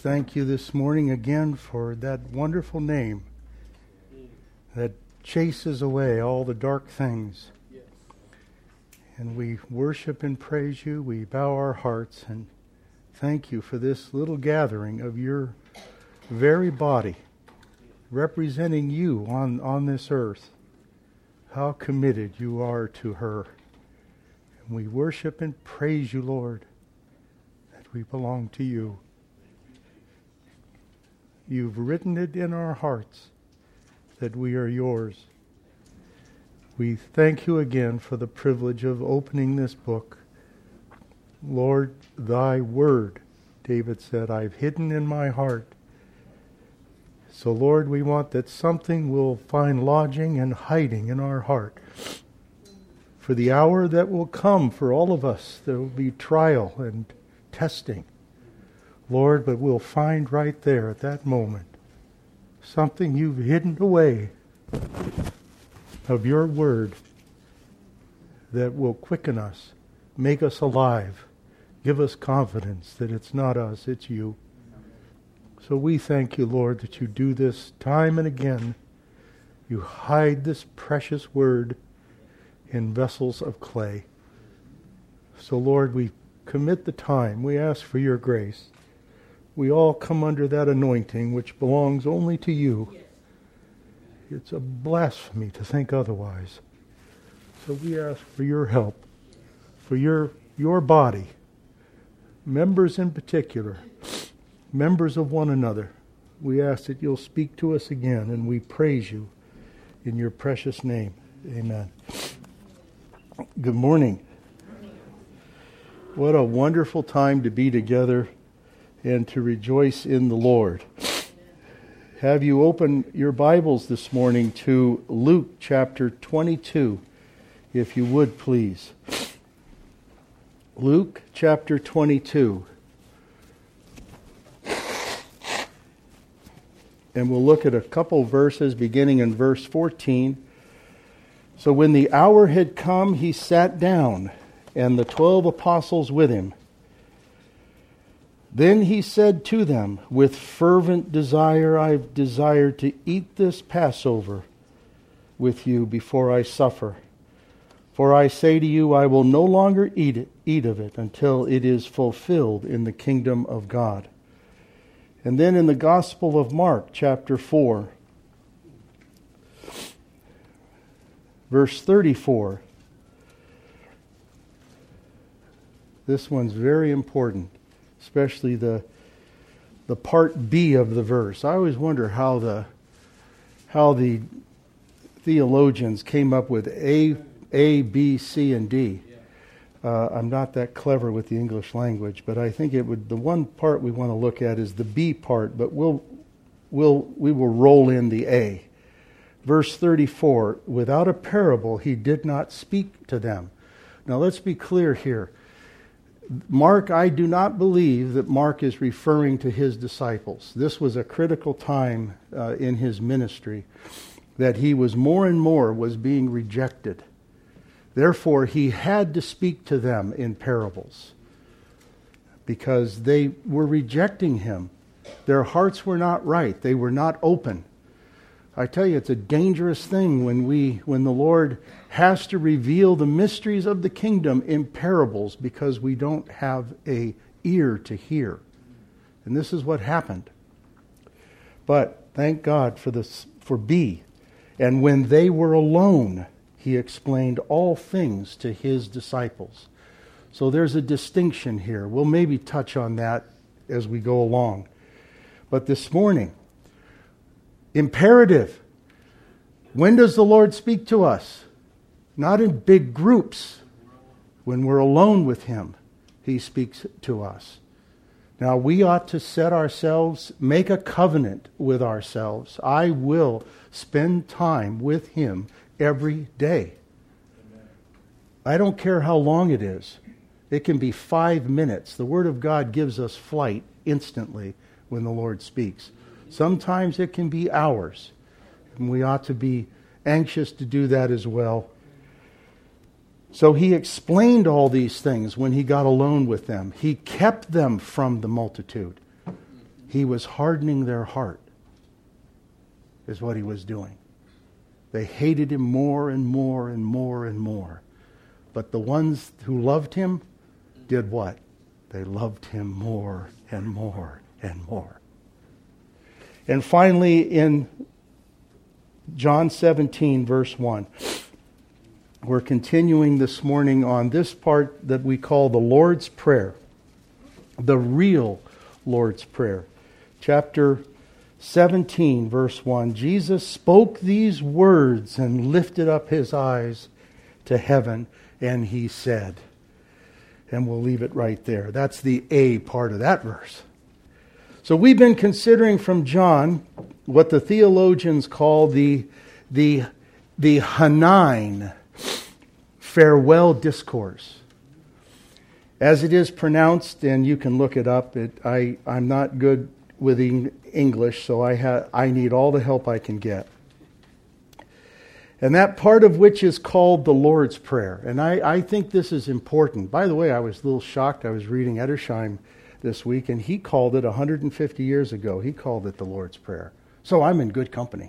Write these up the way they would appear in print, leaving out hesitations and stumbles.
thank you this morning again for that wonderful name that chases away all the dark things. And we worship and praise you. We bow our hearts and thank you for this little gathering of your very body representing you on this earth. How committed you are to her. And we worship and praise you, Lord, that we belong to you. You've written it in our hearts that we are yours. We thank you again for the privilege of opening this book. Lord, thy word, David said, I've hidden in my heart. So, Lord, we want that something will find lodging and hiding in our heart. For the hour that will come for all of us, there will be trial and testing. Lord, but we'll find right there at that moment something you've hidden away of your word that will quicken us, make us alive, give us confidence that it's not us, it's you. So we thank you, Lord, that you do this time and again. You hide this precious word in vessels of clay. So, Lord, we commit the time. We ask for your grace. We all come under that anointing which belongs only to you. It's a blasphemy to think otherwise. So we ask for your help, for your body, members in particular, members of one another. We ask that you'll speak to us again, and we praise you in your precious name. Amen. Good morning. What a wonderful time to be together and to rejoice in the Lord. Have you open your Bibles this morning to Luke chapter 22, if you would, please. Luke chapter 22. And we'll look at a couple verses beginning in verse 14. So when the hour had come, he sat down, and the 12 apostles with him. Then he said to them, with fervent desire I've desired to eat this Passover with you before I suffer. For I say to you, I will no longer eat of it until it is fulfilled in the kingdom of God. And then in the Gospel of Mark, chapter 4, verse 34. This one's very important, especially the part B of the verse. I always wonder how the theologians came up with A, B, C, and D. I'm not that clever with the English language, but I think the one part we want to look at is the B part, but we will roll in the A. Verse 34, without a parable he did not speak to them. Now let's be clear here. Mark, I do not believe that Mark is referring to his disciples. This was a critical time in his ministry that he was more and more was being rejected. Therefore, he had to speak to them in parables because they were rejecting him. Their hearts were not right. They were not open. I tell you, it's a dangerous thing when the Lord has to reveal the mysteries of the kingdom in parables because we don't have an ear to hear. And this is what happened. But thank God for B. And when they were alone, he explained all things to his disciples. So there's a distinction here. We'll maybe touch on that as we go along. But this morning, imperative. When does the Lord speak to us? Not in big groups. When we're alone with him, he speaks to us. Now we ought to set ourselves, make a covenant with ourselves. I will spend time with him every day. Amen. I don't care how long it is. It can be 5 minutes. The Word of God gives us flight instantly when the Lord speaks. Sometimes it can be hours. And we ought to be anxious to do that as well. So he explained all these things when he got alone with them. He kept them from the multitude. He was hardening their heart, is what he was doing. They hated him more and more and more and more. But the ones who loved him did what? They loved him more and more and more. And finally, in John 17, verse 1, we're continuing this morning on this part that we call the Lord's Prayer, the real Lord's Prayer. Chapter 17, verse 1, Jesus spoke these words and lifted up his eyes to heaven, and he said, and we'll leave it right there. That's the A part of that verse. So we've been considering from John what the theologians call the Hanine farewell discourse. As it is pronounced, and you can look it up, I'm not good with English, so I need all the help I can get. And that part of which is called the Lord's Prayer. And I think this is important. By the way, I was a little shocked. I was reading Edersheim this week, and he called it 150 years ago. He called it the Lord's Prayer. So I'm in good company.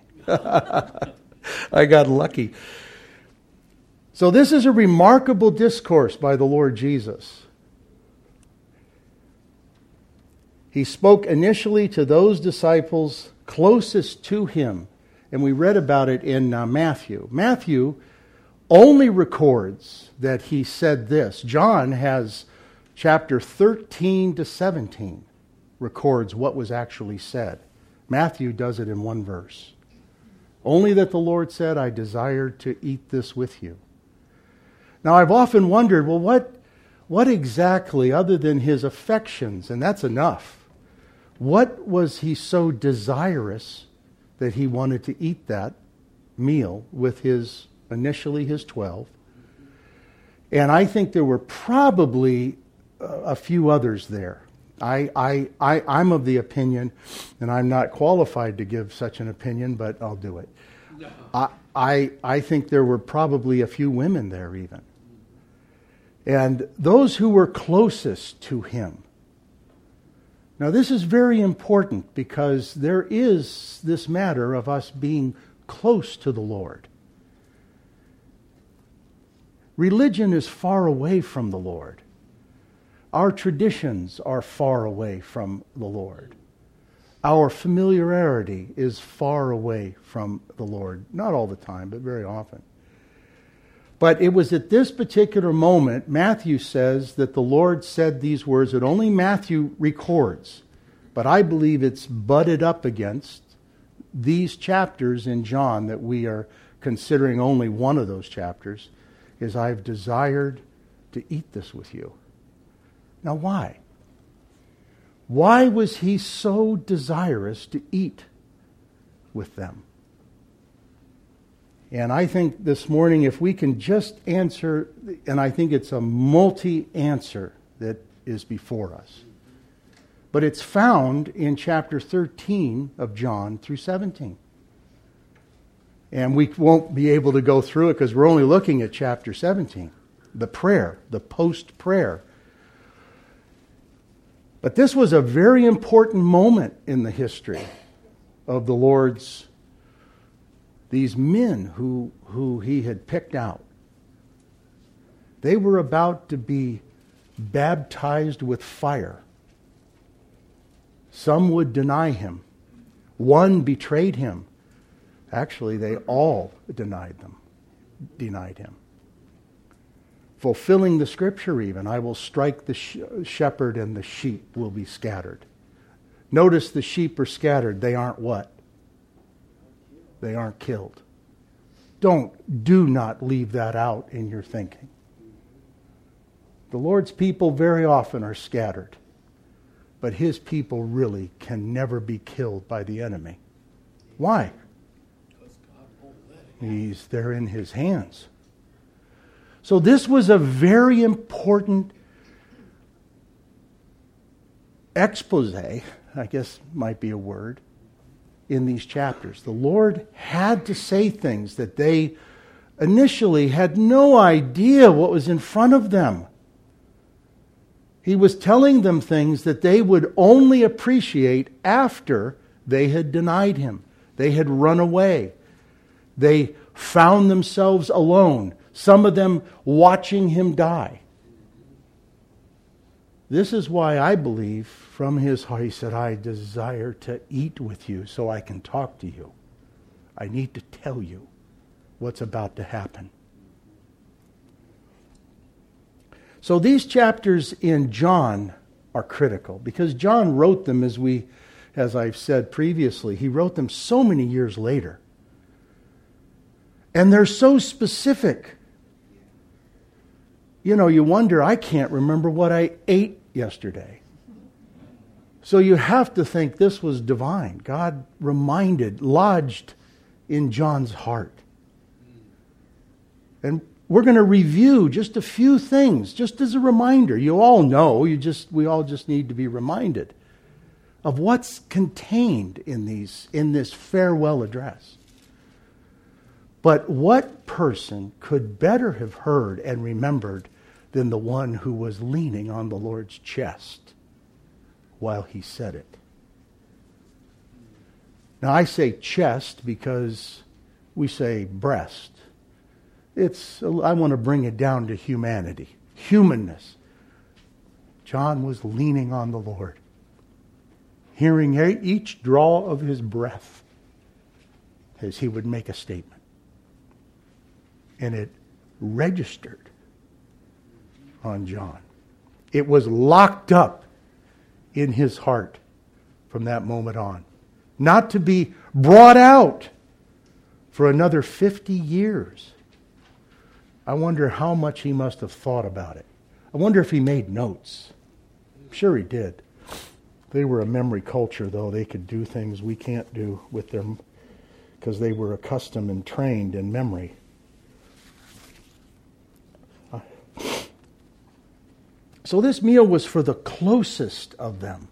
I got lucky. So this is a remarkable discourse by the Lord Jesus. He spoke initially to those disciples closest to him. And we read about it in Matthew. Matthew only records that he said this. John has chapter 13 to 17 records what was actually said. Matthew does it in one verse. Only that the Lord said, I desired to eat this with you. Now I've often wondered, well, what exactly, other than his affections, and that's enough, what was he so desirous that he wanted to eat that meal with initially his 12? And I think there were probably a few others there. I'm of the opinion, and I'm not qualified to give such an opinion, but I'll do it. No. I think there were probably a few women there even. And those who were closest to him. Now this is very important because there is this matter of us being close to the Lord. Religion is far away from the Lord. Our traditions are far away from the Lord. Our familiarity is far away from the Lord. Not all the time, but very often. But it was at this particular moment, Matthew says, that the Lord said these words that only Matthew records. But I believe it's butted up against these chapters in John that we are considering only one of those chapters, is I've desired to eat this with you. Now why? Why was he so desirous to eat with them? And I think this morning, if we can just answer, and I think it's a multi-answer that is before us. But it's found in chapter 13 of John through 17. And we won't be able to go through it because we're only looking at chapter 17. The prayer, the post-prayer. But this was a very important moment in the history of the Lord's, these men who he had picked out. They were about to be baptized with fire. Some would deny him. One betrayed him. Actually, they all denied him. Fulfilling the scripture even, I will strike the shepherd and the sheep will be scattered. Notice the sheep are scattered. They aren't what? They aren't killed. Do not leave that out in your thinking. The Lord's people very often are scattered. But his people really can never be killed by the enemy. Why? They're in his hands. So this was a very important expose, I guess might be a word, in these chapters. The Lord had to say things that they initially had no idea what was in front of them. He was telling them things that they would only appreciate after they had denied him. They had run away. They found themselves alone, some of them watching him die. This is why I believe from his heart, he said, I desire to eat with you so I can talk to you. I need to tell you what's about to happen. So these chapters in John are critical because John wrote them as I've said previously, he wrote them so many years later. And they're so specific. You know, you wonder, I can't remember what I ate yesterday. So you have to think this was divine. God lodged in John's heart. And we're going to review just a few things, just as a reminder. You all know, we all just need to be reminded of what's contained in this farewell address. But what person could better have heard and remembered than the one who was leaning on the Lord's chest while he said it? Now I say chest because we say breast. I want to bring it down to humanity, humanness. John was leaning on the Lord, hearing each draw of his breath as he would make a statement. And it registered on John. It was locked up in his heart from that moment on. Not to be brought out for another 50 years. I wonder how much he must have thought about it. I wonder if he made notes. I'm sure he did. They were a memory culture, though. They could do things we can't do with them because they were accustomed and trained in memory. So this meal was for the closest of them.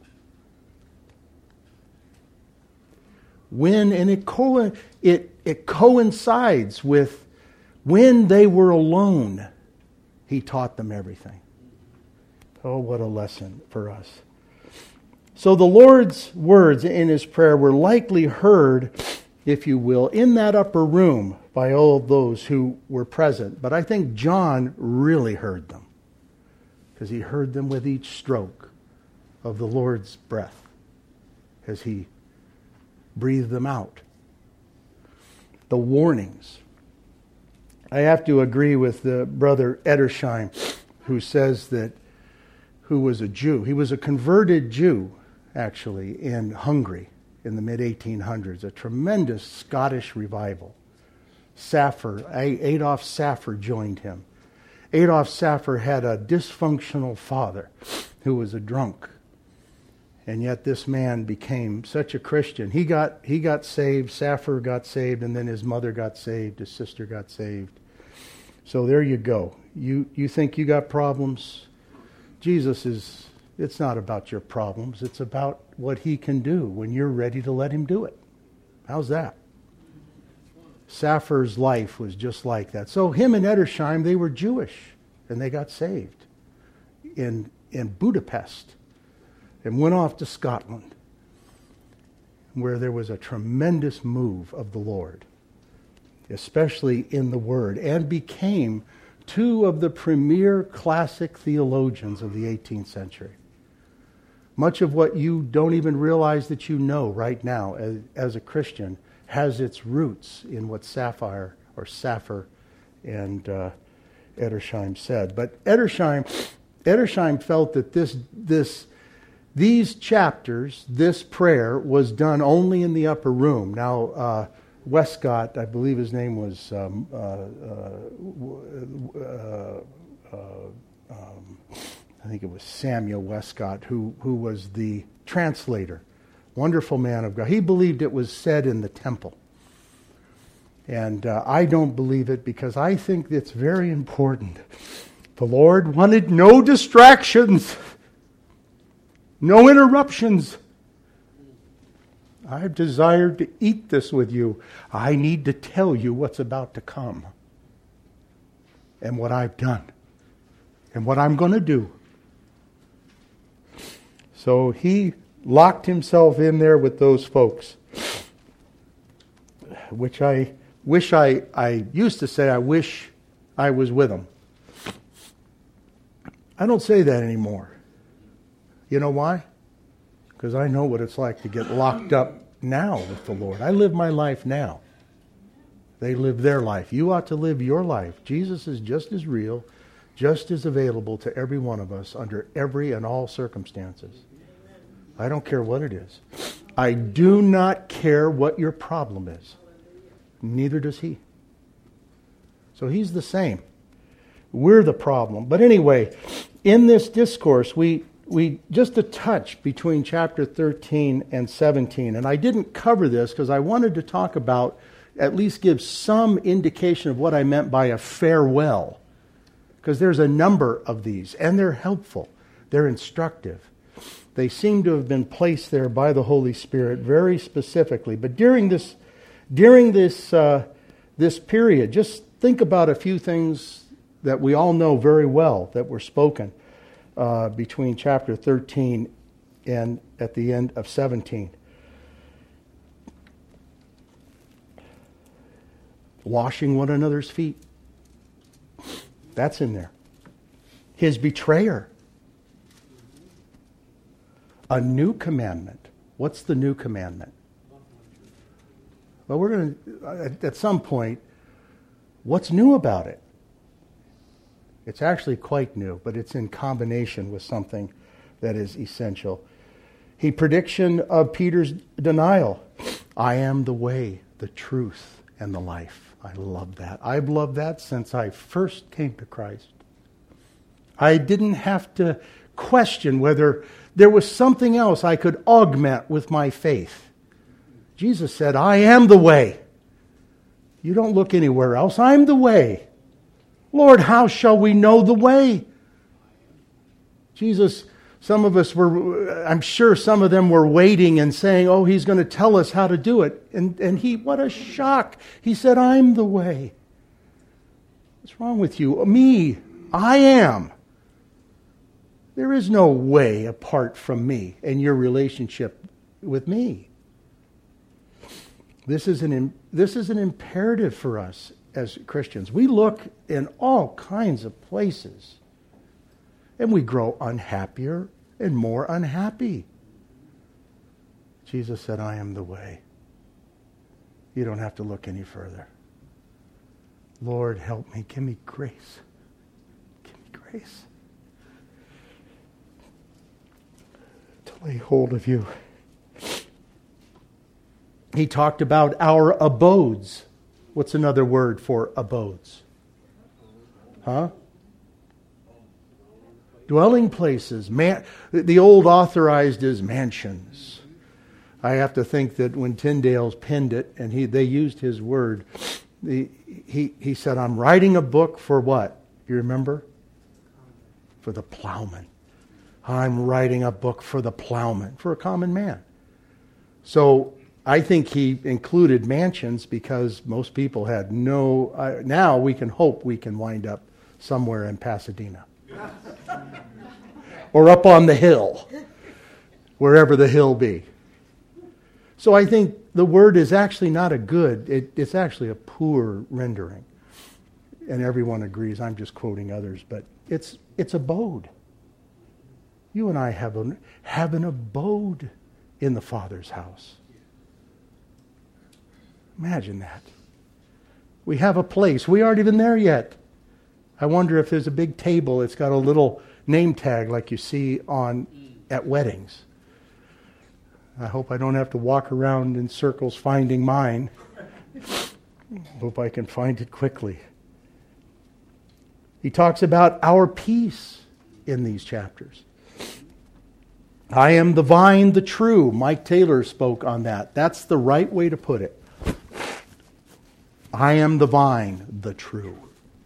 It coincides with when they were alone, he taught them everything. Oh, what a lesson for us. So the Lord's words in his prayer were likely heard, if you will, in that upper room by all of those who were present. But I think John really heard them, because he heard them with each stroke of the Lord's breath as he breathed them out. The warnings. I have to agree with the brother Edersheim, who was a Jew. He was a converted Jew, actually, in Hungary in the mid-1800s. A tremendous Scottish revival. Adolf Saffer joined him. Adolf Saffer had a dysfunctional father who was a drunk. And yet this man became such a Christian. He got saved, Saffer got saved, and then his mother got saved, his sister got saved. So there you go. You think you got problems? It's not about your problems. It's about what he can do when you're ready to let him do it. How's that? Saffer's life was just like that. So him and Edersheim, they were Jewish, and they got saved in Budapest and went off to Scotland, where there was a tremendous move of the Lord, especially in the Word, and became two of the premier classic theologians of the 18th century. Much of what you don't even realize that you know right now as a Christian has its roots in what Saffer and Edersheim said. But Edersheim felt that these chapters, this prayer, was done only in the upper room. Now, Westcott, I believe his name was I think it was Samuel Westcott, who was the translator. Wonderful man of God. He believed it was said in the temple. And I don't believe it because I think it's very important. The Lord wanted no distractions, no interruptions. I've desired to eat this with you. I need to tell you what's about to come and what I've done and what I'm going to do. So he locked himself in there with those folks, which I used to say I wish I was with them. I don't say that anymore. You know why? Because I know what it's like to get locked up now with the Lord. I live my life now. They live their life. You ought to live your life. Jesus is just as real, just as available to every one of us under every and all circumstances. I don't care what it is. I do not care what your problem is. Neither does he. So he's the same. We're the problem. But anyway, in this discourse, we just a touch between chapter 13 and 17. And I didn't cover this because I wanted to talk about, at least give some indication of what I meant by a farewell. Because there's a number of these, and they're helpful. They're instructive. They seem to have been placed there by the Holy Spirit very specifically. But during this period, just think about a few things that we all know very well that were spoken between chapter 13 and at the end of 17. Washing one another's feet. That's in there. His betrayer. A new commandment. What's the new commandment? Well, we're going to, at some point, what's new about it? It's actually quite new, but it's in combination with something that is essential. He prediction of Peter's denial. I am the way, the truth, and the life. I love that. I've loved that since I first came to Christ. I didn't have to question whether there was something else I could augment with my faith. Jesus said, I am the way. You don't look anywhere else. I'm the way. Lord, how shall we know the way? Jesus, some of us were, I'm sure some of them were waiting and saying, oh, he's going to tell us how to do it. And he, what a shock. He said, I'm the way. What's wrong with you? Me, I am. There is no way apart from me and your relationship with me. This is an imperative for us as Christians. We look in all kinds of places and we grow unhappier and more unhappy. Jesus said, I am the way. You don't have to look any further. Lord, help me. Give me grace. Give me grace to lay hold of you. He talked about our abodes. What's another word for abodes? Huh? Dwelling places. The old authorized as mansions. I have to think that when Tyndale's penned it, and they used his word, he said, I'm writing a book for what? You remember? For the plowman. I'm writing a book for the plowman, for a common man. So I think he included mansions because most people had no... now we can hope we can wind up somewhere in Pasadena. Or up on the hill. Wherever the hill be. So I think the word is actually not a good... it's actually a poor rendering. And everyone agrees. I'm just quoting others. But it's abode. You and I have an abode in the Father's house. Imagine that. We have a place. We aren't even there yet. I wonder if there's a big table. It's got a little name tag like you see at weddings. I hope I don't have to walk around in circles finding mine. Hope I can find it quickly. He talks about our peace in these chapters. I am the vine, the true. Mike Taylor spoke on that. That's the right way to put it. I am the vine, the true.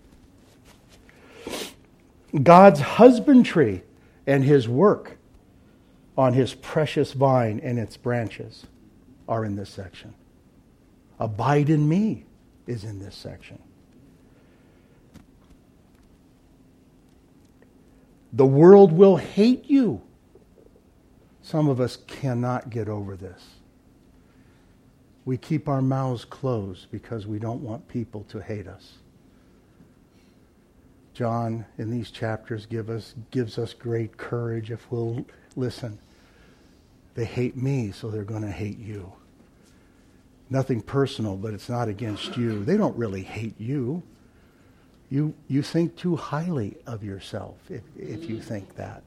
God's husbandry and his work on his precious vine and its branches are in this section. Abide in me is in this section. The world will hate you. Some of us cannot get over this. We keep our mouths closed because we don't want people to hate us. John, in these chapters, gives us great courage if we'll listen. They hate me, so they're going to hate you. Nothing personal, but it's not against you. They don't really hate you. You think too highly of yourself if you think that.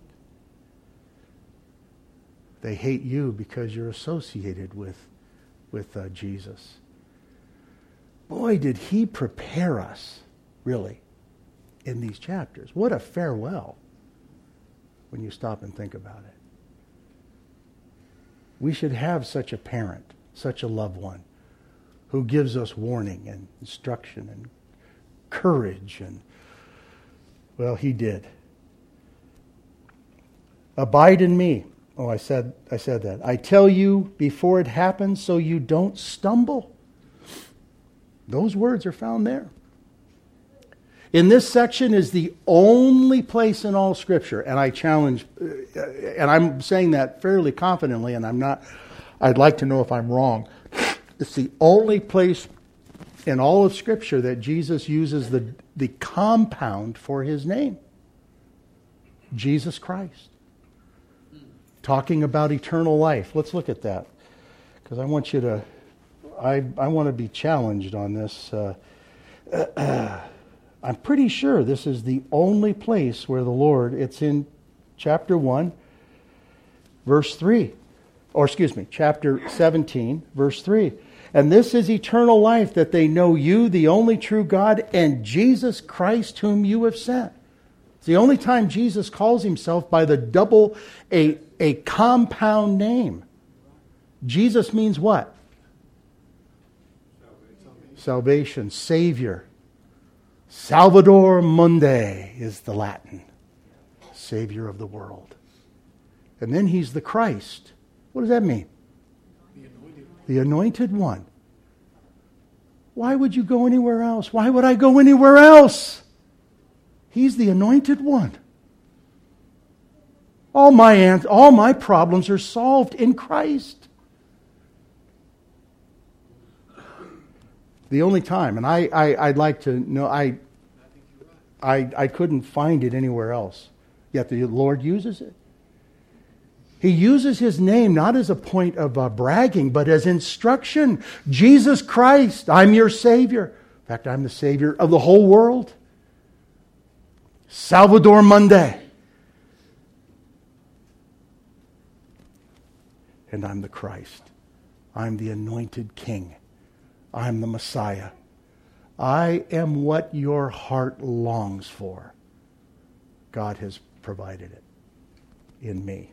They hate you because you're associated with Jesus. Boy, did he prepare us, really, in these chapters. What a farewell when you stop and think about it. We should have such a parent, such a loved one, who gives us warning and instruction and courage. And, well, he did. Abide in me. Oh, I said that. I tell you before it happens so you don't stumble. Those words are found there. In this section is the only place in all Scripture, and I challenge, and I'm saying that fairly confidently, and I'd like to know if I'm wrong. It's the only place in all of Scripture that Jesus uses the compound for his name. Jesus Christ. Talking about eternal life. Let's look at that. Because I want you to, I want to be challenged on this. I'm pretty sure this is the only place where the Lord, it's in chapter 1, verse 3. Or excuse me, chapter 17, verse 3. And this is eternal life, that they know you, the only true God, and Jesus Christ whom you have sent. It's the only time Jesus calls himself by the a compound name. Jesus means what? Salvation, Savior. Salvator Mundi is the Latin. Savior of the world. And then he's the Christ. What does that mean? The anointed one. Why would you go anywhere else? Why would I go anywhere else? He's the anointed one. All my problems are solved in Christ. The only time, and I'd like to know, I couldn't find it anywhere else. Yet the Lord uses it. He uses his name not as a point of bragging, but as instruction. Jesus Christ, I'm your Savior. In fact, I'm the Savior of the whole world. Salvator Mundi. And I'm the Christ. I'm the anointed King. I'm the Messiah. I am what your heart longs for. God has provided it in me.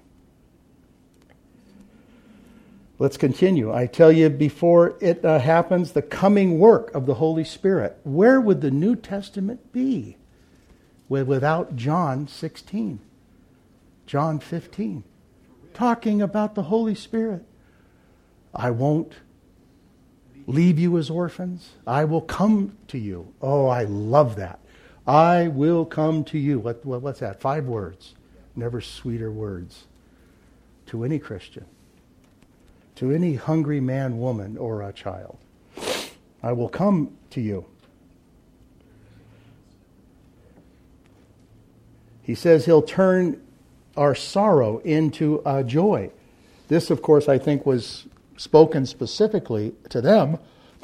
Let's continue. I tell you, before it happens, the coming work of the Holy Spirit. Where would the New Testament be without John 16, John 15, talking about the Holy Spirit? I won't leave you as orphans. I will come to you. Oh, I love that. I will come to you. What's that? 5 words. Never sweeter words to any Christian. To any hungry man, woman, or a child. I will come to you. He says he'll turn our sorrow into joy. This, of course, I think was spoken specifically to them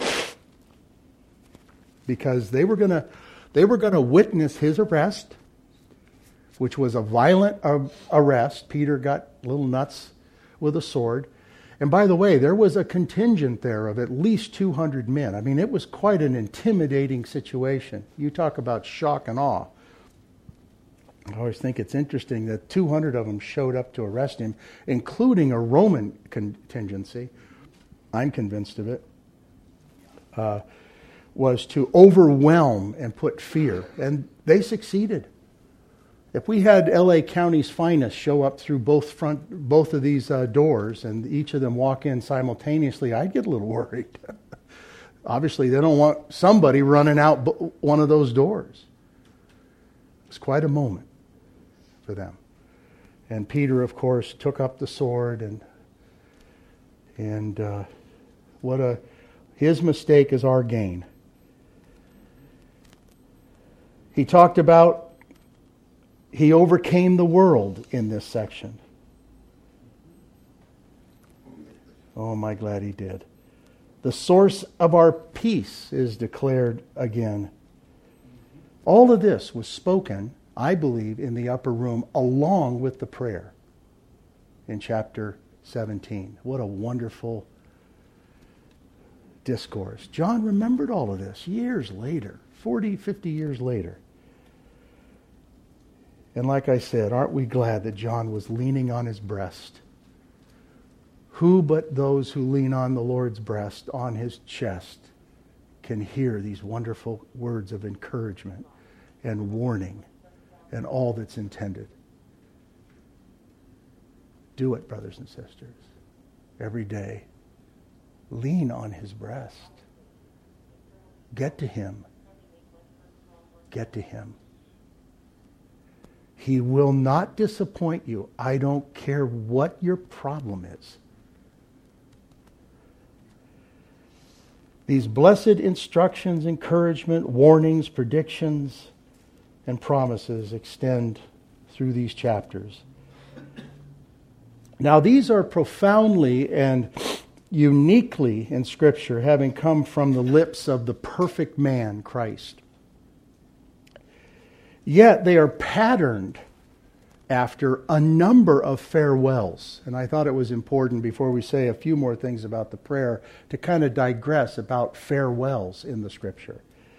because they were going to witness his arrest, which was a violent arrest. Peter got a little nuts with a sword. And by the way, there was a contingent there of at least 200 men. I mean, it was quite an intimidating situation. You talk about shock and awe. I always think it's interesting that 200 of them showed up to arrest him, including a Roman contingency. I'm convinced of it. Was to overwhelm and put fear. And they succeeded. If we had L.A. County's finest show up through both of these doors and each of them walk in simultaneously, I'd get a little worried. Obviously, they don't want somebody running out one of those doors. It's quite a moment for them. And Peter, of course, took up the sword, and his mistake is our gain. He talked about he overcame the world in this section. Oh, am I glad he did. The source of our peace is declared again. All of this was spoken, I believe, in the upper room along with the prayer in chapter 17. What a wonderful discourse. John remembered all of this years later, 40, 50 years later. And like I said, aren't we glad that John was leaning on his breast? Who but those who lean on the Lord's breast, on his chest, can hear these wonderful words of encouragement and warning and all that's intended? Do it, brothers and sisters, every day. Lean on his breast. Get to him. Get to him. He will not disappoint you. I don't care what your problem is. These blessed instructions, encouragement, warnings, predictions, and promises extend through these chapters. Now, these are profoundly and uniquely in Scripture, having come from the lips of the perfect man, Christ. Yet they are patterned after a number of farewells. And I thought it was important, before we say a few more things about the prayer, to kind of digress about farewells in the Scripture.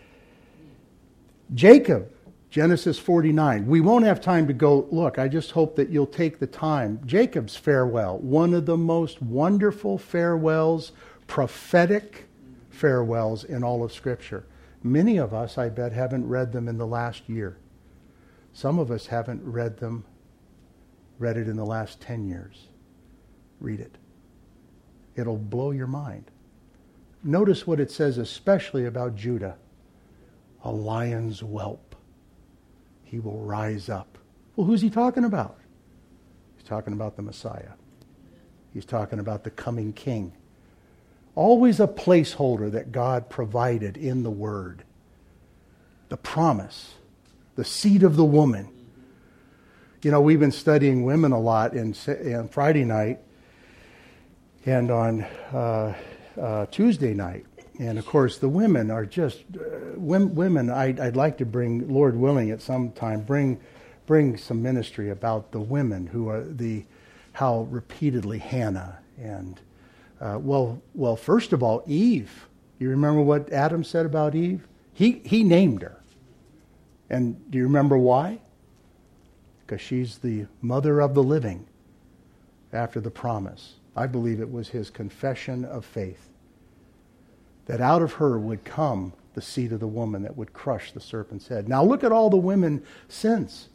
Jacob, Genesis 49. We won't have time to go look. I just hope that you'll take the time. Jacob's farewell, one of the most wonderful farewells, prophetic farewells in all of Scripture. Many of us, I bet, haven't read them in the last year. Some of us haven't read it in the last 10 years. Read it. It'll blow your mind. Notice what it says especially about Judah. A lion's whelp. He will rise up. Well, who's he talking about? He's talking about the Messiah. He's talking about the coming king. Always a placeholder that God provided in the Word. The promise. The seed of the woman. You know, we've been studying women a lot on Friday night and on Tuesday night. And of course, the women are just women. I'd like to bring, Lord willing, at some time, bring some ministry about the women who are how repeatedly Hannah and well, first of all, Eve. You remember what Adam said about Eve? He named her. And do you remember why? Because she's the mother of the living after the promise. I believe it was his confession of faith. That out of her would come the seed of the woman that would crush the serpent's head. Now look at all the women since.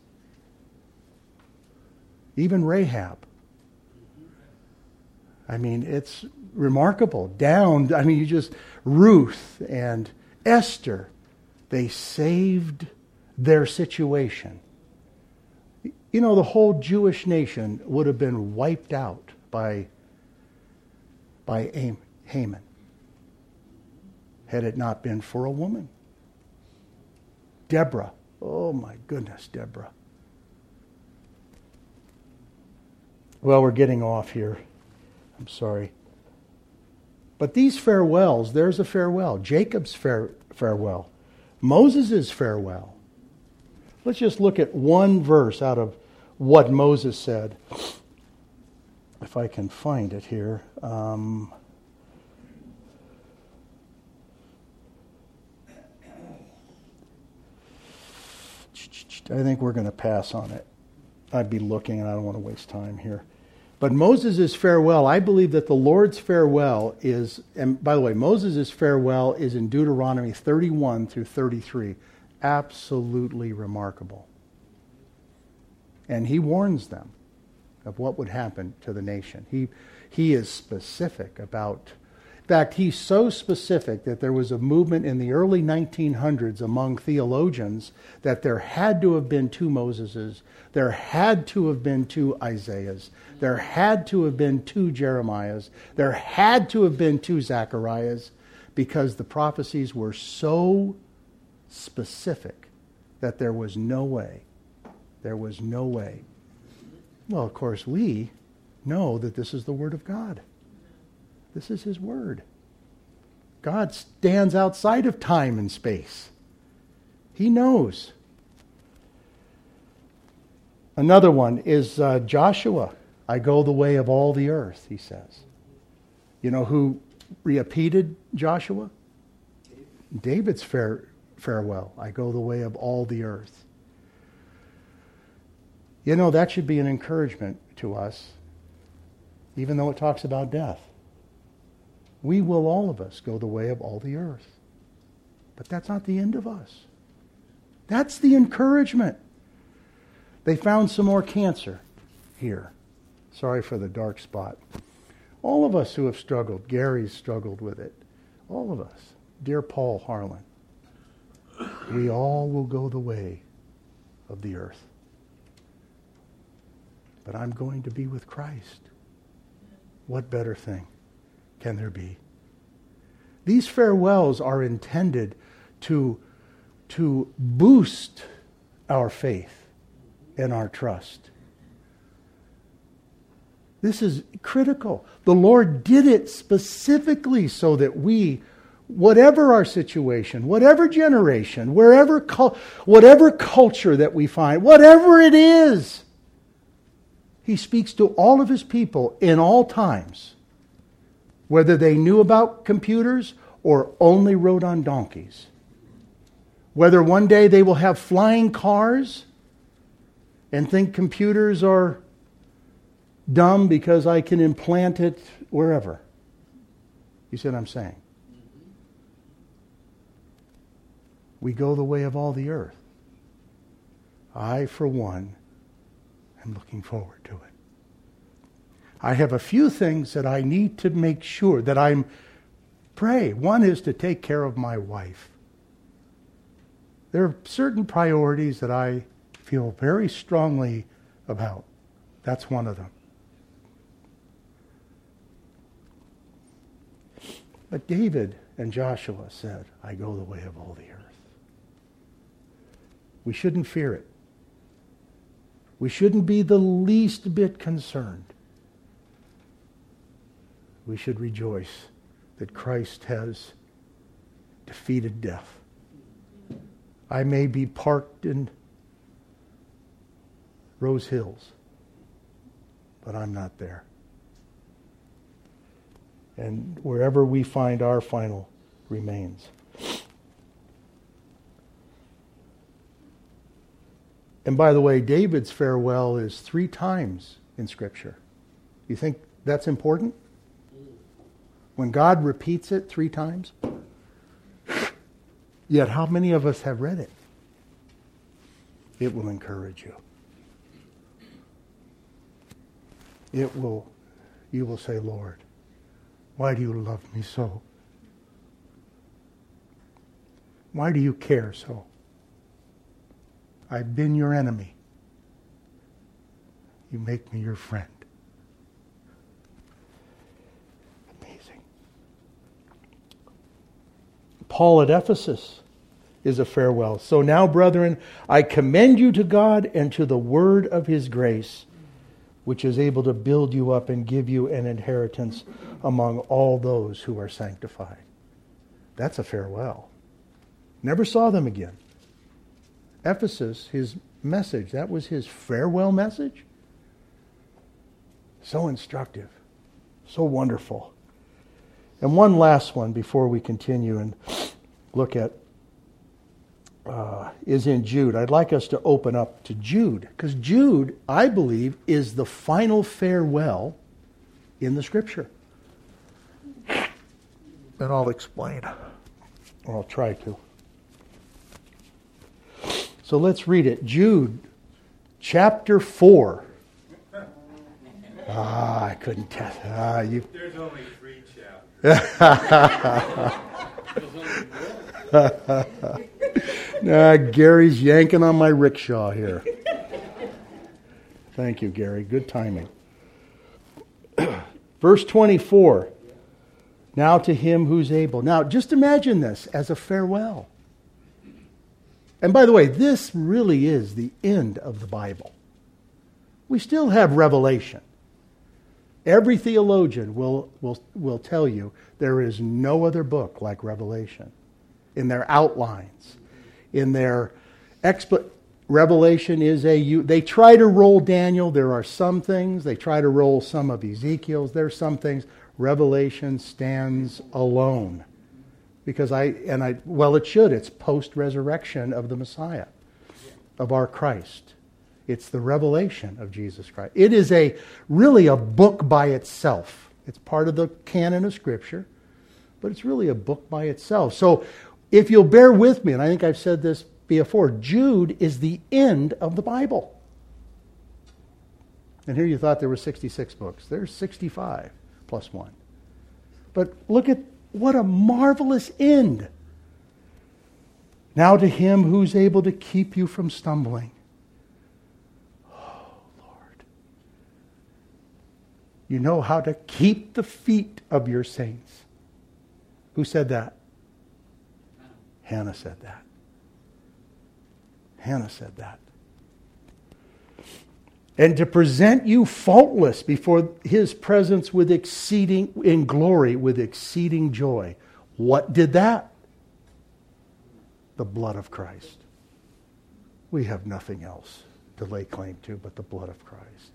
Even Rahab. I mean, it's remarkable. Ruth and Esther, they saved their situation. You know, the whole Jewish nation would have been wiped out by Haman had it not been for a woman. Deborah. Oh my goodness, Deborah. Well, we're getting off here. I'm sorry. But these farewells, there's a farewell. Jacob's farewell. Moses' farewell. Let's just look at one verse out of what Moses said. If I can find it here. I think we're going to pass on it. I'd be looking and I don't want to waste time here. But Moses' farewell, I believe that the Lord's farewell is, and by the way, Moses' farewell is in Deuteronomy 31 through 33. Absolutely remarkable. And he warns them of what would happen to the nation. He is specific about fact, he's so specific that there was a movement in the early 1900s among theologians that there had to have been two Moseses, there had to have been two Isaiahs, there had to have been two Jeremiahs, there had to have been two Zacharias, because the prophecies were so specific that there was no way. There was no way. Well, of course, we know that this is the Word of God. This is His Word. God stands outside of time and space. He knows. Another one is Joshua. I go the way of all the earth, he says. You know who repeated Joshua? David's farewell. I go the way of all the earth. You know, that should be an encouragement to us, even though it talks about death. We will, all of us, go the way of all the earth. But that's not the end of us. That's the encouragement. They found some more cancer here. Sorry for the dark spot. All of us who have struggled, Gary's struggled with it. All of us. Dear Paul Harlan, we all will go the way of the earth. But I'm going to be with Christ. What better thing can there be? These farewells are intended to boost our faith and our trust. This is critical. The Lord did it specifically so that we, whatever our situation, whatever generation, whatever culture that we find, whatever it is, He speaks to all of His people in all times, whether they knew about computers or only rode on donkeys. Whether one day they will have flying cars and think computers are dumb because I can implant it wherever. You see what I'm saying? We go the way of all the earth. I, for one, am looking forward to it. I have a few things that I need to make sure that I'm pray. One is to take care of my wife. There are certain priorities that I feel very strongly about. That's one of them. But David and Joshua said, I go the way of all the earth. We shouldn't fear it. We shouldn't be the least bit concerned. We should rejoice that Christ has defeated death. I may be parked in Rose Hills, but I'm not there. And wherever we find our final remains. And by the way, David's farewell is 3 times in Scripture. You think that's important? When God repeats it 3 times? Yet how many of us have read it? It will encourage you. You will say, Lord, why do you love me so? Why do you care so? I've been your enemy. You make me your friend. Amazing. Paul at Ephesus is a farewell. So now, brethren, I commend you to God and to the word of His grace, which is able to build you up and give you an inheritance among all those who are sanctified. That's a farewell. Never saw them again. Ephesus, his message, that was his farewell message. So instructive, so wonderful. And one last one before we continue and look at is in Jude. I'd like us to open up to Jude, because Jude, I believe, is the final farewell in the Scripture. And I'll explain, or I'll try to. So let's read it. Jude, chapter 4. I couldn't tell. There's only 3 chapters. Gary's yanking on my rickshaw here. Thank you, Gary. Good timing. Verse 24. Now to him who's able. Now, just imagine this as a farewell. And by the way, this really is the end of the Bible. We still have Revelation. Every theologian will tell you there is no other book like Revelation. In their outlines, in their Revelation is they try to roll Daniel. There are some things. They try to roll some of Ezekiel's. There are some things. Revelation stands alone. Because it should. It's post-resurrection of the Messiah, of our Christ. It's the revelation of Jesus Christ. It is really a book by itself. It's part of the canon of Scripture, but it's really a book by itself. So if you'll bear with me, and I think I've said this before, Jude is the end of the Bible. And here you thought there were 66 books. There's 65 plus one. But look at what a marvelous end. Now to him who's able to keep you from stumbling. Oh, Lord. You know how to keep the feet of your saints. Who said that? Hannah said that. Hannah said that. And to present you faultless before his presence in glory with exceeding joy. What did that? The blood of Christ. We have nothing else to lay claim to but the blood of Christ.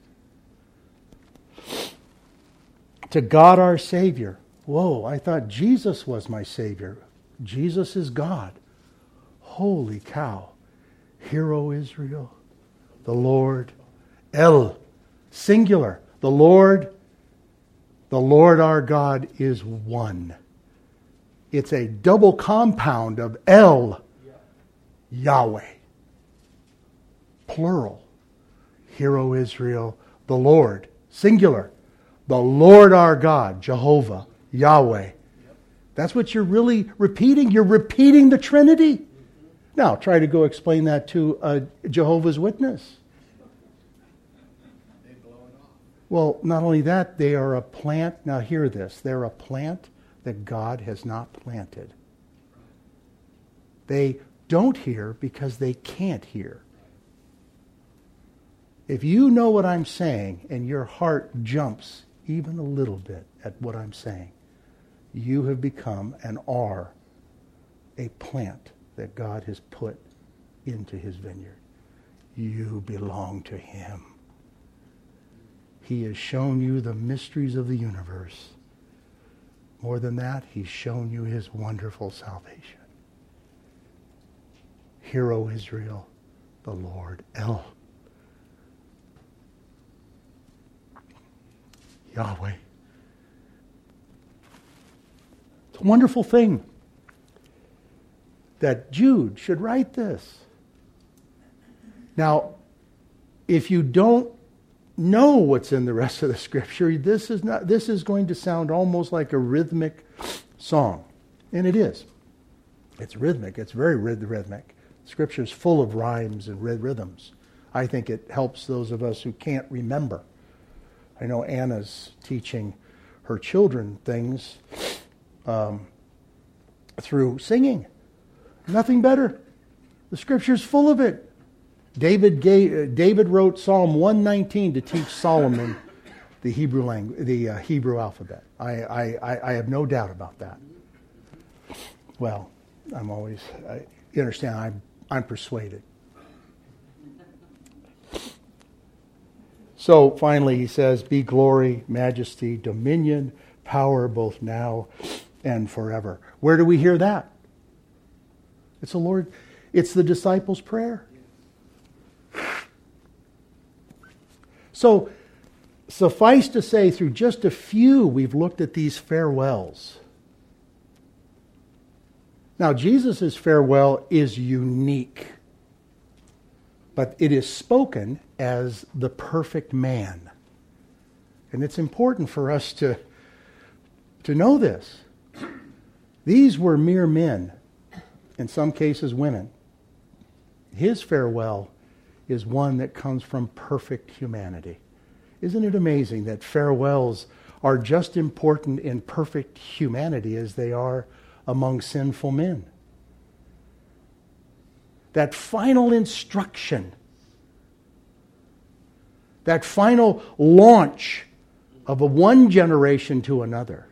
To God our Savior. Whoa, I thought Jesus was my Savior. Jesus is God. Holy cow. Hear, O Israel, the Lord, El, singular. The Lord our God is one. It's a double compound of El, Yahweh. Plural. Hear, O Israel, the Lord, singular. The Lord our God, Jehovah, Yahweh. That's what you're really repeating. You're repeating the Trinity. Now, try to go explain that to a Jehovah's Witness. Well, not only that, they are a plant. Now hear this. They're a plant that God has not planted. They don't hear because they can't hear. If you know what I'm saying and your heart jumps even a little bit at what I'm saying, you have become and are a plant that God has put into his vineyard. You belong to him. He has shown you the mysteries of the universe. More than that, he's shown you his wonderful salvation. Hear, O Israel, the Lord, El, Yahweh. It's a wonderful thing that Jude should write this. Now, if you don't know what's in the rest of the Scripture, this is going to sound almost like a rhythmic song. And it is. It's rhythmic. It's very rhythmic. Scripture is full of rhymes and rhythms. I think it helps those of us who can't remember. I know Anna's teaching her children things through singing. Nothing better. The Scripture's full of it. David wrote Psalm 119 to teach Solomon the Hebrew language, the Hebrew alphabet. I have no doubt about that. Well, you understand, I'm persuaded. So finally he says, be glory, majesty, dominion, power both now and forever. Where do we hear that? It's the disciples' prayer. So suffice to say, through just a few, we've looked at these farewells. Now, Jesus' farewell is unique, but it is spoken as the perfect man. And it's important for us to to know this. These were mere men, in some cases women. His farewell is one that comes from perfect humanity. Isn't it amazing that farewells are just important in perfect humanity as they are among sinful men? That final instruction, that final launch of a one generation to another.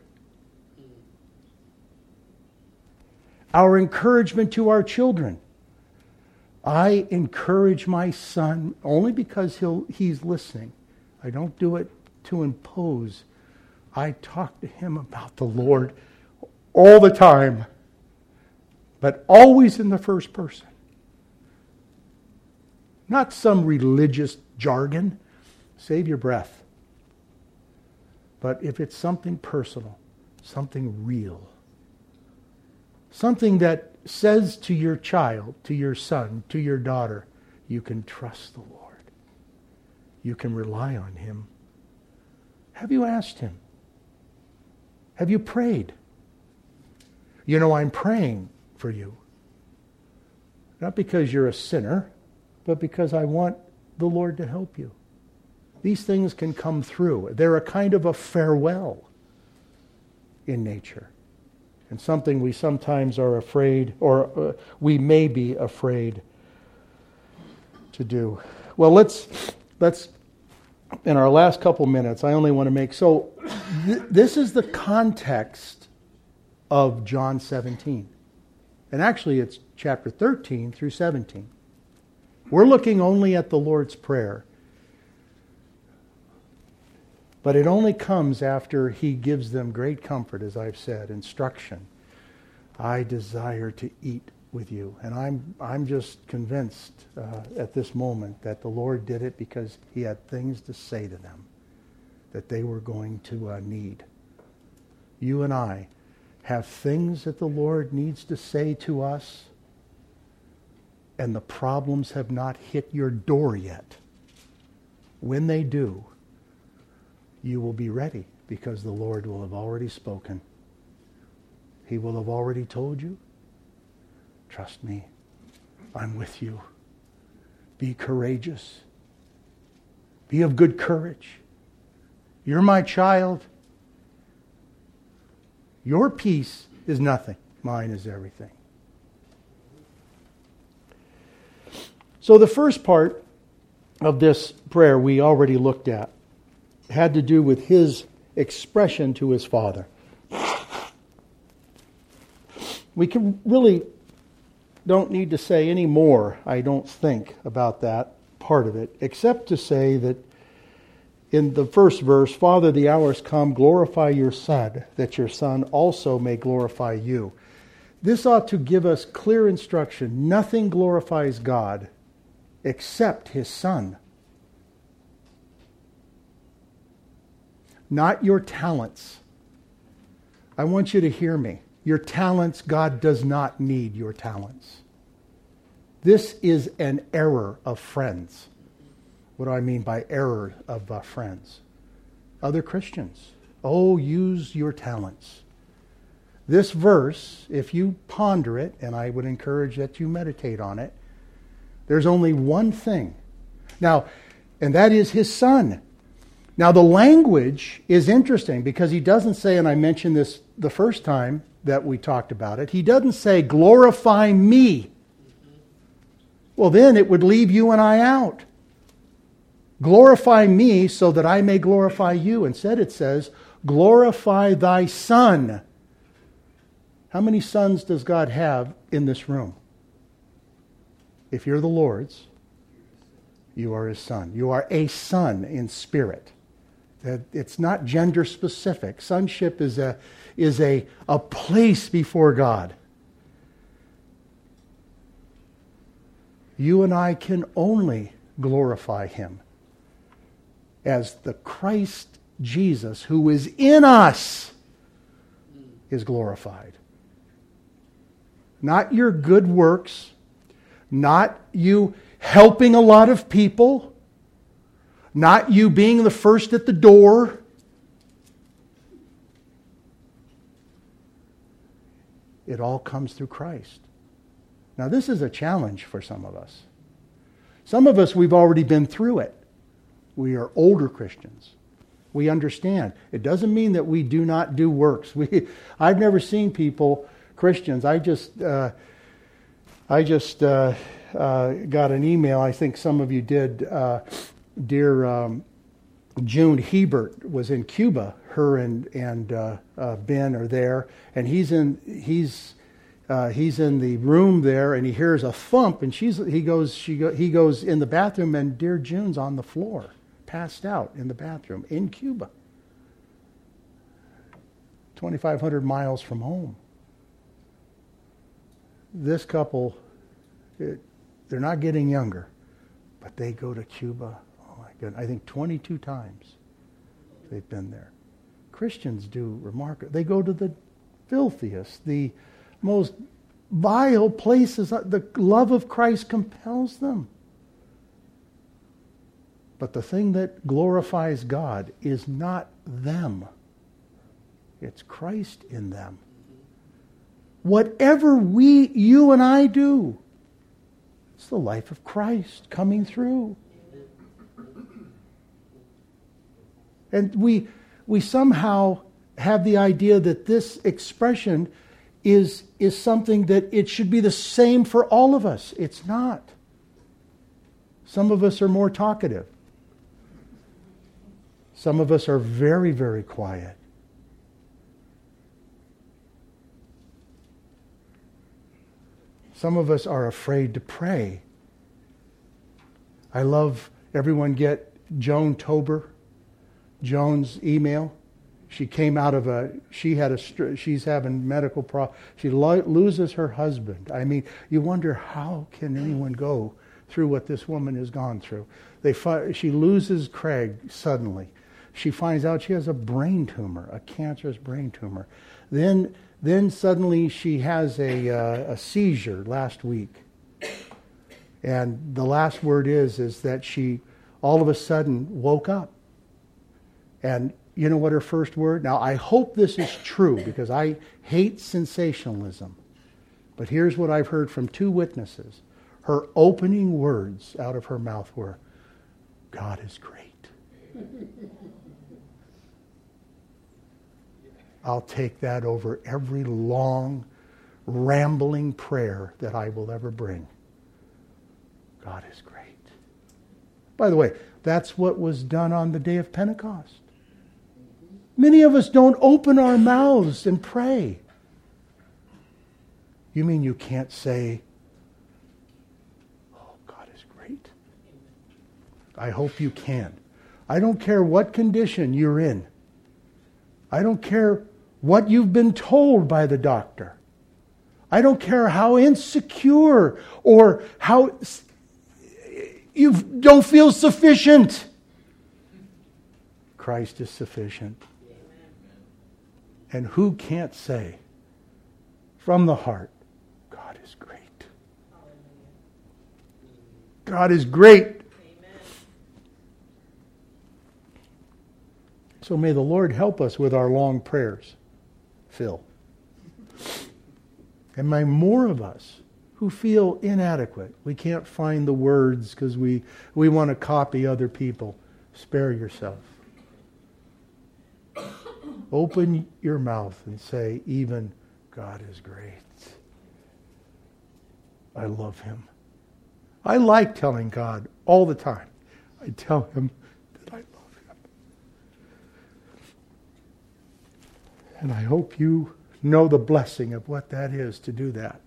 Our encouragement to our children. I encourage my son only because he's listening. I don't do it to impose. I talk to him about the Lord all the time, but always in the first person. Not some religious jargon. Save your breath. But if it's something personal, something real, something that says to your child, to your son, to your daughter, you can trust the Lord. You can rely on Him. Have you asked Him? Have you prayed? You know, I'm praying for you. Not because you're a sinner, but because I want the Lord to help you. These things can come through. They're a kind of a farewell in nature. And something we sometimes are afraid, or we may be afraid to do. Well, let's in our last couple minutes, I only want to make, this is the context of John 17. And actually it's chapter 13 through 17. We're looking only at the Lord's Prayer. But it only comes after He gives them great comfort, as I've said, instruction. I desire to eat with you. And I'm just convinced at this moment that the Lord did it because He had things to say to them that they were going to need. You and I have things that the Lord needs to say to us, and the problems have not hit your door yet. When they do, you will be ready because the Lord will have already spoken. He will have already told you, trust me, I'm with you. Be courageous. Be of good courage. You're my child. Your peace is nothing. Mine is everything. So the first part of this prayer we already looked at had to do with His expression to His Father. We can really don't need to say any more, I don't think, about that part of it, except to say that in the first verse, Father, the hour has come, glorify your Son, that your Son also may glorify you. This ought to give us clear instruction. Nothing glorifies God except His Son. Not your talents. I want you to hear me. Your talents, God does not need your talents. This is an error of friends. What do I mean by error of friends? Other Christians. Oh, use your talents. This verse, if you ponder it, and I would encourage that you meditate on it, there's only one thing. Now, and that is His Son. Now, the language is interesting because He doesn't say, and I mentioned this the first time that we talked about it, He doesn't say, glorify me. Well, then it would leave you and I out. Glorify me so that I may glorify you. Instead it says, glorify thy Son. How many sons does God have in this room? If you're the Lord's, you are His son. You are a son in spirit. It's not gender specific. Sonship is a place before God. You and I can only glorify Him as the Christ Jesus who is in us is glorified. Not your good works, not you helping a lot of people, not you being the first at the door. It all comes through Christ. Now, this is a challenge for some of us. Some of us, we've already been through it. We are older Christians. We understand. It doesn't mean that we do not do works. I've never seen people, Christians. I just got an email. I think some of you did. Dear June Hebert was in Cuba. Her and Ben are there, and he's in the room there, and he hears a thump, and he goes in the bathroom, and dear June's on the floor, passed out in the bathroom in Cuba, 2,500 miles from home. This couple, they're not getting younger, but they go to Cuba. Oh my goodness, I think 22 times they've been there. Christians do remarkable. They go to the filthiest, the most vile places. The love of Christ compels them. But the thing that glorifies God is not them. It's Christ in them. Whatever you and I do, it's the life of Christ coming through. And we somehow have the idea that this expression is something that it should be the same for all of us. It's not. Some of us are more talkative. Some of us are very, very quiet. Some of us are afraid to pray. I love everyone get Joan Tober, Joan's email. She came out of she's having medical problems. She loses her husband. I mean, you wonder how can anyone go through what this woman has gone through. She loses Craig suddenly. She finds out she has a brain tumor, a cancerous brain tumor. Then suddenly she has a seizure last week. And the last word is that she all of a sudden woke up. And you know what her first word? Now, I hope this is true because I hate sensationalism. But here's what I've heard from 2 witnesses. Her opening words out of her mouth were, "God is great." I'll take that over every long, rambling prayer that I will ever bring. God is great. By the way, that's what was done on the day of Pentecost. Many of us don't open our mouths and pray. You mean you can't say, "Oh, God is great"? I hope you can. I don't care what condition you're in. I don't care what you've been told by the doctor. I don't care how insecure or how you don't feel sufficient. Christ is sufficient. And who can't say from the heart, God is great. God is great. Amen. So may the Lord help us with our long prayers, Phil. And may more of us who feel inadequate, we can't find the words because we want to copy other people, spare yourself. Open your mouth and say, even God is great. I love Him. I like telling God all the time. I tell Him that I love Him. And I hope you know the blessing of what that is to do that.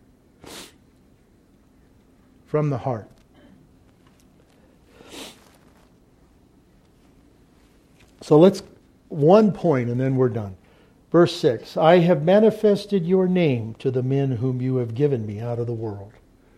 From the heart. So let's one point and then we're done. Verse 6, I have manifested your name to the men whom you have given me out of the world.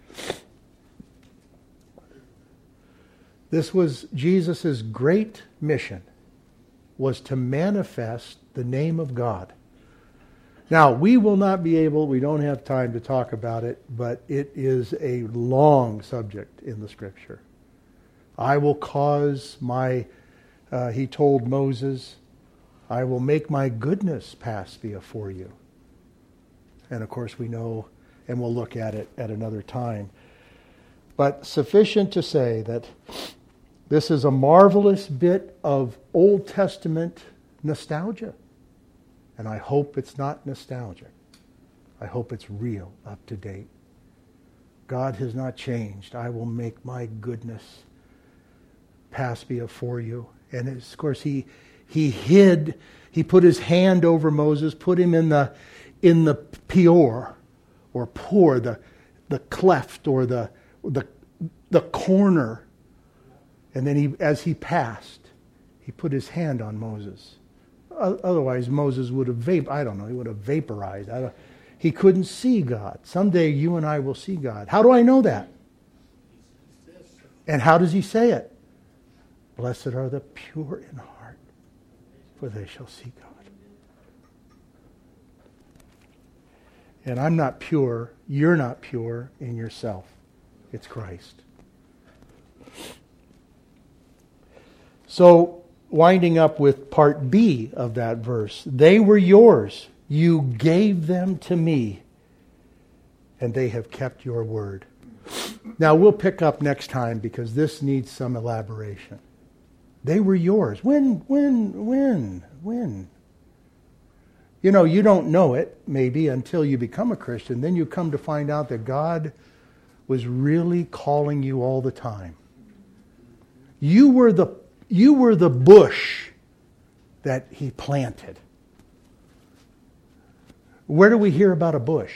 This was Jesus' great mission, was to manifest the name of God. Now, we will not be able, we don't have time to talk about it, but it is a long subject in the Scripture. I will cause he told Moses, I will make my goodness pass before you. And of course we know, and we'll look at it at another time. But sufficient to say that this is a marvelous bit of Old Testament nostalgia. And I hope it's not nostalgic. I hope it's real, up to date. God has not changed. I will make my goodness pass before you. And of course he put his hand over Moses, put him in the peor, or pour, the cleft, or the corner. And then as he passed, he put his hand on Moses. Otherwise, Moses would have he would have vaporized. He couldn't see God. Someday you and I will see God. How do I know that? And how does he say it? Blessed are the pure in heart, for they shall see God. And I'm not pure, you're not pure in yourself. It's Christ. So, winding up with part B of that verse, they were yours. You gave them to me, and they have kept your word. Now, we'll pick up next time because this needs some elaboration. They were yours. When? You know, you don't know it, maybe, until you become a Christian. Then you come to find out that God was really calling you all the time. You were the bush that he planted. Where do we hear about a bush?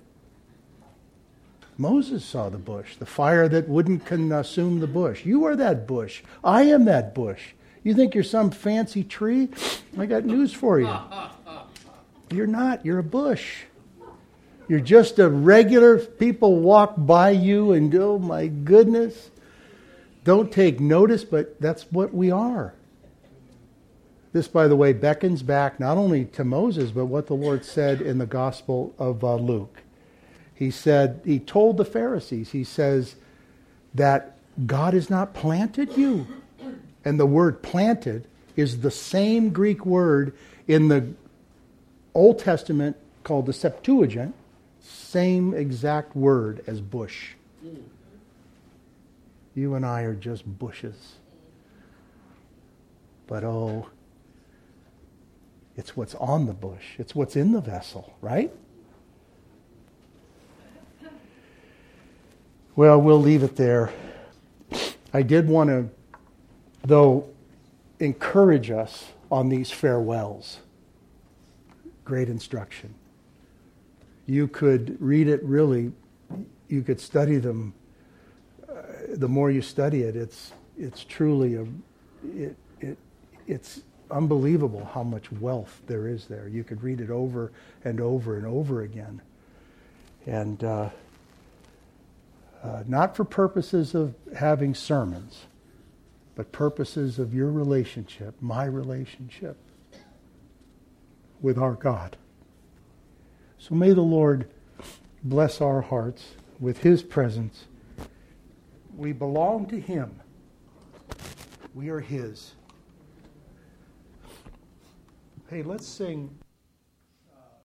Moses saw the bush, the fire that wouldn't consume the bush. You are that bush. I am that bush. You think you're some fancy tree? I got news for you. You're not. You're a bush. You're just a regular, people walk by you and, oh my goodness, don't take notice, but that's what we are. This, by the way, beckons back not only to Moses, but what the Lord said in the Gospel of Luke. He told the Pharisees, he says that God has not planted you. And the word planted is the same Greek word in the Old Testament called the Septuagint, same exact word as bush. You and I are just bushes. But it's what's on the bush. It's what's in the vessel, right? Well, we'll leave it there. I did want to, though, encourage us on these farewells. Great instruction. You could read it really, you could study them. The more you study it, it's truly it's unbelievable how much wealth there is there. You could read it over and over and over again. And not for purposes of having sermons, but purposes of your relationship, my relationship with our God. So may the Lord bless our hearts with his presence. We belong to him. We are his. Hey, let's sing.